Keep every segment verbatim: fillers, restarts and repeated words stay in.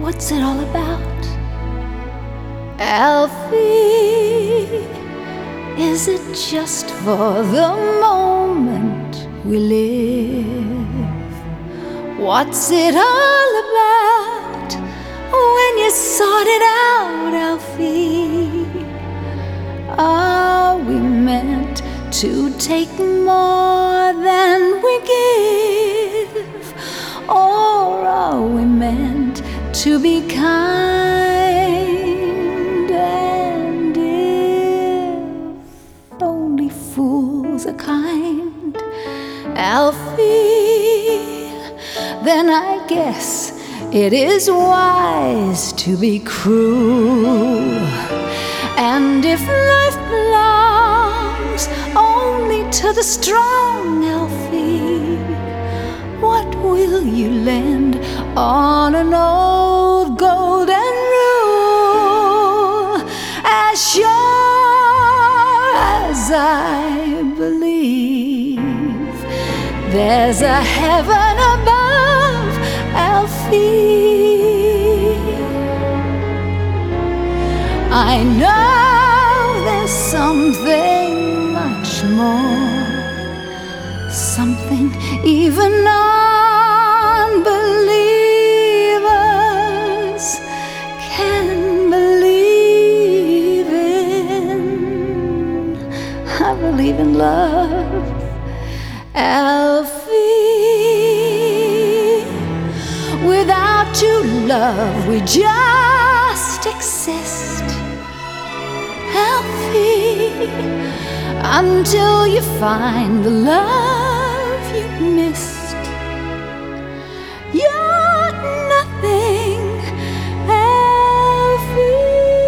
What's it all about? Alfie, is it just for the moment we live? What's it all about when you sort it out, Alfie? Are we meant to take more than we give? Or are we meant to be kind? And if only fools are kind, Alfie, then I guess it is wise to be cruel. And if life belongs only to the strong, Alfie, what will you lend on an old golden rule? As sure as I believe there's a heaven above, Alfie, I know there's something much more, something even unbelievers can believe in. I believe in love, Alfie. Without you, love, we just exist, Alfie, until you find the love you missed. You're nothing, Alfie.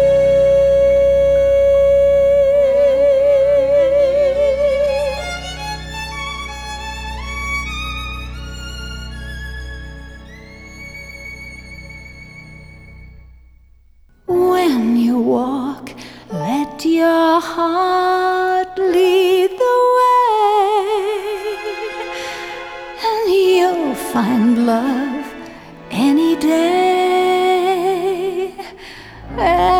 When you walk, let your heart lead the way, and you'll find love any day.